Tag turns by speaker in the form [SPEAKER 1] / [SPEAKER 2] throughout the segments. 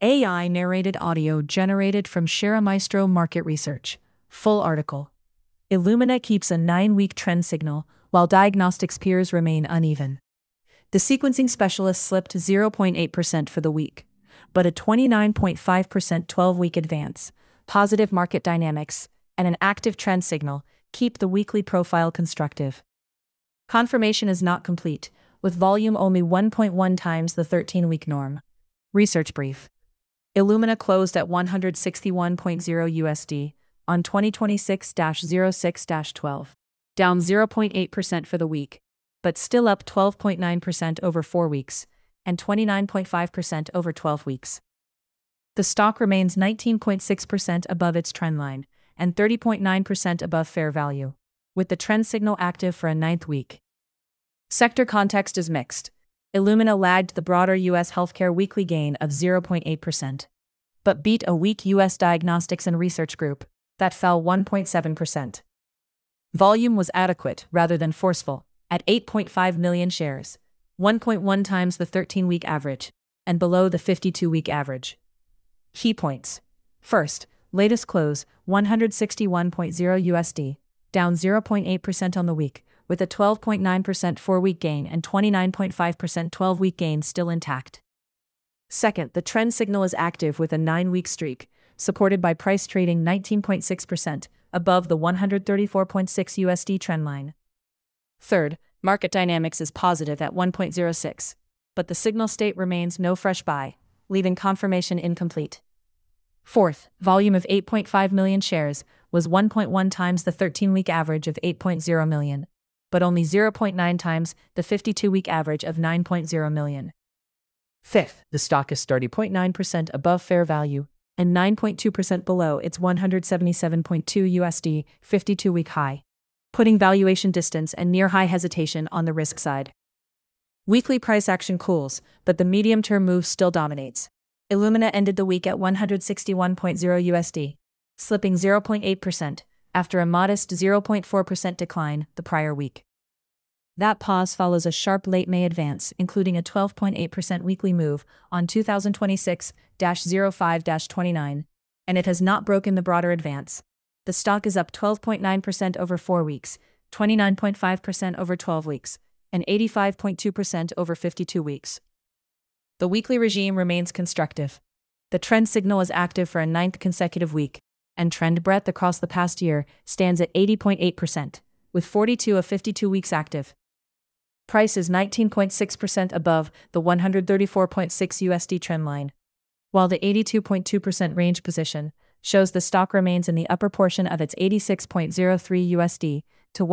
[SPEAKER 1] AI narrated audio generated from ShareMaestro Market Research. Full article. Illumina keeps a 9-week trend signal, while diagnostics peers remain uneven. The sequencing specialist slipped 0.8% for the week, but a 29.5% 12-week advance, positive market dynamics, and an active trend signal keep the weekly profile constructive. Confirmation is not complete, with volume only 1.1 times the 13-week norm. Research brief. Illumina closed at $161.0 USD on 2026-06-12, down 0.8% for the week, but still up 12.9% over 4 weeks and 29.5% over 12 weeks. The stock remains 19.6% above its trendline and 30.9% above fair value, with the trend signal active for a 9th week. Sector context is mixed. Illumina lagged the broader U.S. healthcare weekly gain of 0.8%, but beat a weak U.S. diagnostics and research group that fell 1.7%. Volume was adequate rather than forceful, at 8.5 million shares, 1.1 times the 13-week average, and below the 52-week average. Key points. First, latest close, $161.0 USD, down 0.8% on the week, with a 12.9% 4-week gain and 29.5% 12-week gain still intact. Second, the trend signal is active with a 9-week streak, supported by price trading 19.6% above the 134.6 USD trendline. Third, market dynamics is positive at 1.06, but the signal state remains no fresh buy, leaving confirmation incomplete. Fourth, volume of 8.5 million shares was 1.1 times the 13-week average of 8.0 million, but only 0.9 times the 52-week average of 9.0 million. Fifth, the stock is 30.9% above fair value and 9.2% below its 177.2 USD 52-week high, putting valuation distance and near-high hesitation on the risk side. Weekly price action cools, but the medium-term move still dominates. Illumina ended the week at $161.0 USD, slipping 0.8% after a modest 0.4% decline the prior week. That pause follows a sharp late May advance, including a 12.8% weekly move on 2026-05-29, and it has not broken the broader advance. The stock is up 12.9% over 4 weeks, 29.5% over 12 weeks, and 85.2% over 52 weeks. The weekly regime remains constructive. The trend signal is active for a 9th consecutive week, and trend breadth across the past year stands at 80.8%, with 42 of 52 weeks active. Price is 19.6% above the 134.6 USD trendline, while the 82.2% range position shows the stock remains in the upper portion of its 86.03 USD to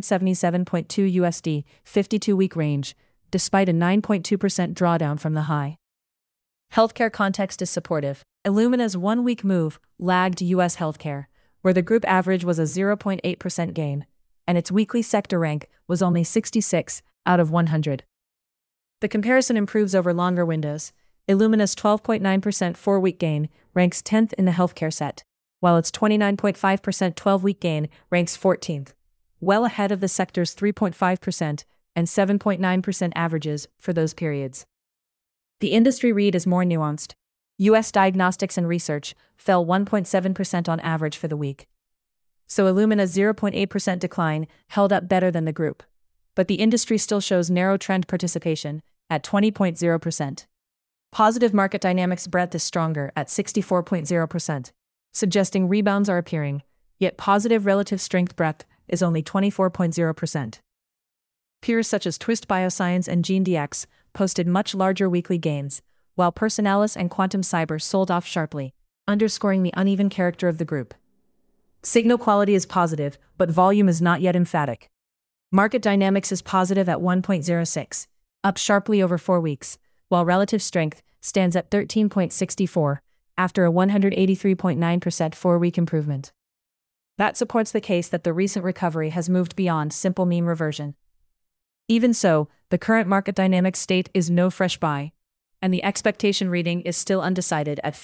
[SPEAKER 1] 177.2 USD 52-week range, despite a 9.2% drawdown from the high. Healthcare context is supportive. Illumina's 1-week move lagged U.S. healthcare, where the group average was a 0.8% gain, and its weekly sector rank was only 66 out of 100. The comparison improves over longer windows. Illumina's 12.9% 4-week gain ranks 10th in the healthcare set, while its 29.5% 12-week gain ranks 14th, well ahead of the sector's 3.5% and 7.9% averages for those periods. The industry read is more nuanced. U.S. diagnostics and research fell 1.7% on average for the week. So Illumina's 0.8% decline held up better than the group, but the industry still shows narrow trend participation at 20.0%. Positive market dynamics breadth is stronger at 64.0%, suggesting rebounds are appearing, yet positive relative strength breadth is only 24.0%. Peers such as Twist Bioscience and GeneDx posted much larger weekly gains, while Personalis and Quantum Cyber sold off sharply, underscoring the uneven character of the group. Signal quality is positive, but volume is not yet emphatic. Market dynamics is positive at 1.06, up sharply over 4 weeks, while relative strength stands at 13.64 after a 183.9% 4-week improvement. That supports the case that the recent recovery has moved beyond simple mean reversion. Even so, the current market dynamic state is no fresh buy, and the expectation reading is still undecided at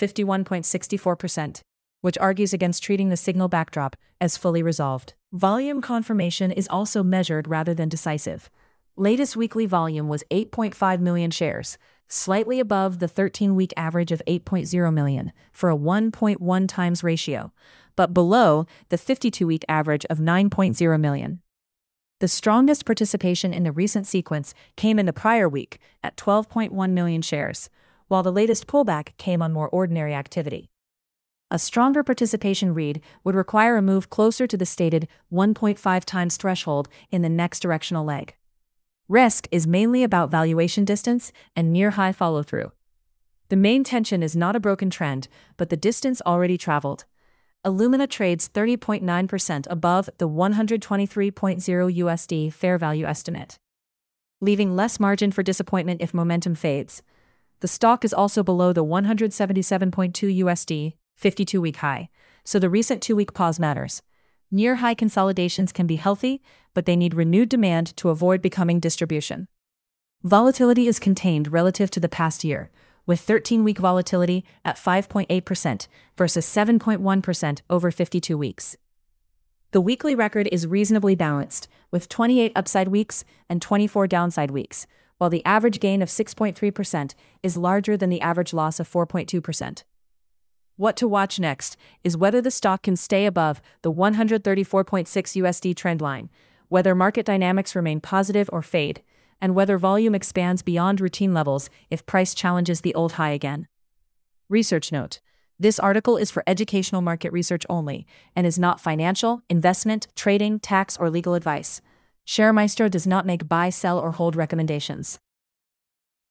[SPEAKER 1] 51.64%, which argues against treating the signal backdrop as fully resolved. Volume confirmation is also measured rather than decisive. Latest weekly volume was 8.5 million shares, slightly above the 13-week average of 8.0 million for a 1.1 times ratio, but below the 52-week average of 9.0 million. The strongest participation in the recent sequence came in the prior week at 12.1 million shares, while the latest pullback came on more ordinary activity. A stronger participation read would require a move closer to the stated 1.5 times threshold in the next directional leg. Risk is mainly about valuation distance and near-high follow-through. The main tension is not a broken trend, but the distance already traveled. Illumina trades 30.9% above the $123.0 USD fair value estimate, leaving less margin for disappointment if momentum fades. The stock is also below the $177.2 USD 52-week high, so the recent 2-week pause matters. Near-high consolidations can be healthy, but they need renewed demand to avoid becoming distribution. Volatility is contained relative to the past year, with 13-week volatility at 5.8% versus 7.1% over 52 weeks. The weekly record is reasonably balanced, with 28 upside weeks and 24 downside weeks, while the average gain of 6.3% is larger than the average loss of 4.2%. What to watch next is whether the stock can stay above the 134.6 USD trend line, whether market dynamics remain positive or fade, and whether volume expands beyond routine levels if price challenges the old high again. Research note: this article is for educational market research only and is not financial, investment, trading, tax, or legal advice. ShareMaestro does not make buy, sell, or hold recommendations.